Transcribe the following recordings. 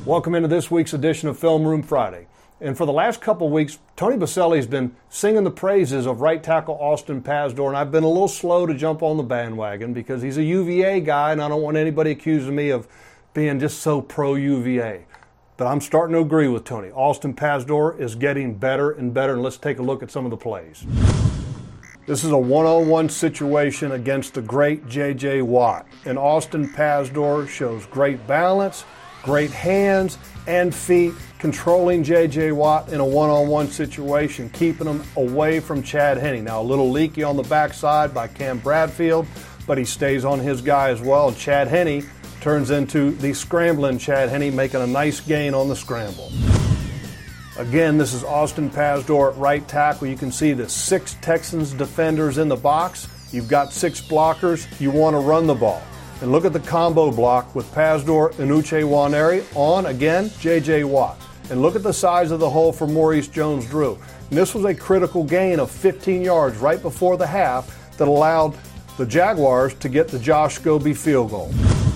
Welcome into this week's edition of Film Room Friday. And for the last couple of weeks, Tony Boselli has been singing the praises of right tackle Austin Pazdur, and I've been a little slow to jump on the bandwagon because he's a UVA guy, and I don't want anybody accusing me of being just so pro-UVA. But I'm starting to agree with Tony. Austin Pazdur is getting better and better, and let's take a look at some of the plays. This is a one-on-one situation against the great J.J. Watt, and Austin Pazdur shows great balance, great hands and feet, controlling J.J. Watt in a one-on-one situation, keeping him away from Chad Henne. Now a little leaky on the backside by Cam Bradfield, but he stays on his guy as well. And Chad Henne turns into the scrambling Chad Henne, making a nice gain on the scramble. Again, this is Austin Pazdur at right tackle. You can see the 6 Texans defenders in the box. You've got 6 blockers. You want to run the ball. And look at the combo block with Pazdur and Uche Nwaneri on, again, J.J. Watt. And look at the size of the hole for Maurice Jones-Drew. And this was a critical gain of 15 yards right before the half that allowed the Jaguars to get the Josh Scobee field goal.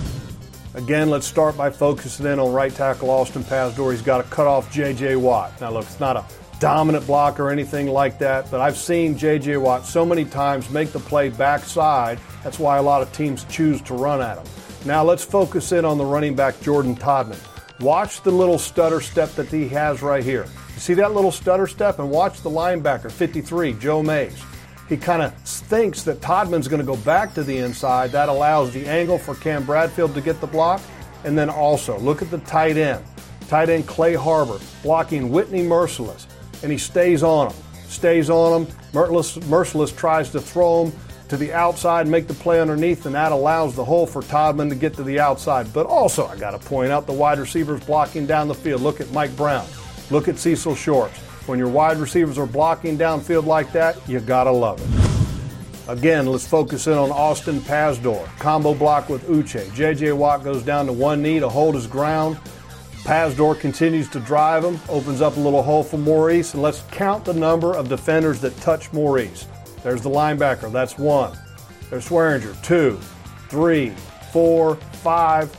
Again, let's start by focusing in on right tackle Austin Pazdur. He's got to cut off J.J. Watt. Now look, it's not a dominant block or anything like that, but I've seen J.J. Watt so many times make the play backside. That's why a lot of teams choose to run at him. Now let's focus in on the running back Jordan Todman. Watch the little stutter step that he has right here. You see that little stutter step? And watch the linebacker, 53, Joe Mays. He kind of thinks that Todman's going to go back to the inside. That allows the angle for Cam Bradfield to get the block. And then also, look at the tight end. Tight end Clay Harbor blocking Whitney Mercilus. And he stays on him. Mercilus tries to throw him to the outside, make the play underneath, and that allows the hole for Todman to get to the outside. But also, I got to point out the wide receivers blocking down the field. Look at Mike Brown. Look at Cecil Shorts. When your wide receivers are blocking downfield like that, you got to love it. Again, let's focus in on Austin Pazdur. Combo block with Uche. J.J. Watt goes down to one knee to hold his ground. Pazdur continues to drive him, opens up a little hole for Maurice, and let's count the number of defenders that touch Maurice. There's the linebacker, that's 1. There's Swearinger, 2, 3, 4, 5,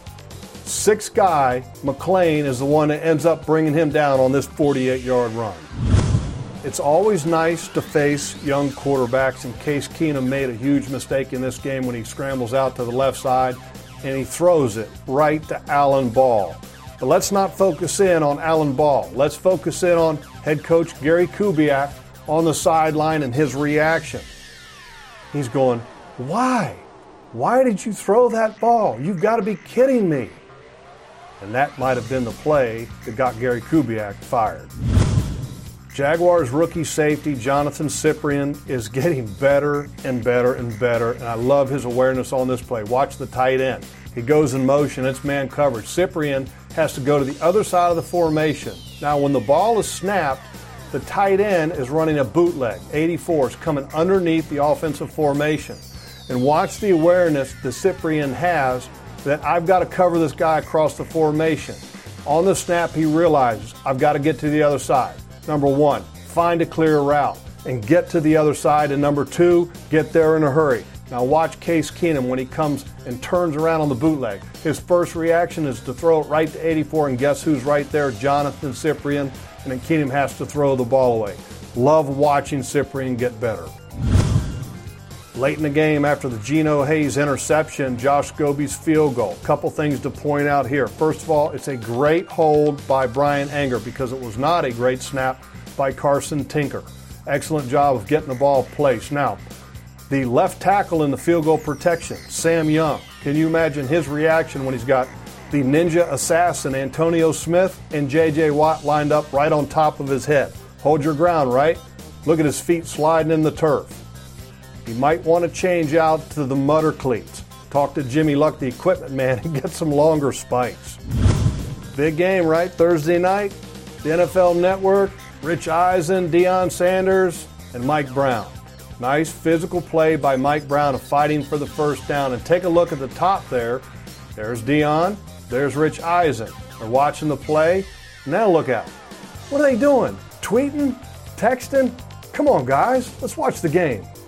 6 guy. McClain is the one that ends up bringing him down on this 48-yard run. It's always nice to face young quarterbacks, and Case Keenum made a huge mistake in this game when he scrambles out to the left side, and he throws it right to Alan Ball. But let's not focus in on Alan Ball. Let's focus in on head coach Gary Kubiak on the sideline and his reaction. He's going, why? Why did you throw that ball? You've got to be kidding me. And that might have been the play that got Gary Kubiak fired. Jaguars rookie safety Jonathan Cyprien is getting better and better and better, and I love his awareness on this play. Watch the tight end. He goes in motion, it's man coverage. Cyprien has to go to the other side of the formation. Now when the ball is snapped, the tight end is running a bootleg. 84 is coming underneath the offensive formation. And watch the awareness that Cyprien has that I've got to cover this guy across the formation. On the snap, he realizes I've got to get to the other side. Number 1, find a clear route and get to the other side. And number 2, get there in a hurry. Now watch Case Keenum when he comes and turns around on the bootleg. His first reaction is to throw it right to 84, and guess who's right there? Jonathan Cyprien, and then Keenum has to throw the ball away. Love watching Cyprien get better. Late in the game, after the Geno Hayes interception, Josh Scobee's field goal. Couple things to point out here. First of all, it's a great hold by Brian Anger because it was not a great snap by Carson Tinker. Excellent job of getting the ball placed. Now, the left tackle in the field goal protection, Sam Young. Can you imagine his reaction when he's got the ninja assassin Antonio Smith and J.J. Watt lined up right on top of his head? Hold your ground, right? Look at his feet sliding in the turf. You might want to change out to the mutter cleats. Talk to Jimmy Luck, the equipment man, and get some longer spikes. Big game, right? Thursday night, the NFL Network, Rich Eisen, Deion Sanders, and Mike Brown. Nice physical play by Mike Brown of fighting for the first down. And take a look at the top there. There's Deion. There's Rich Eisen. They're watching the play. Now look out. What are they doing? Tweeting? Texting? Come on, guys. Let's watch the game.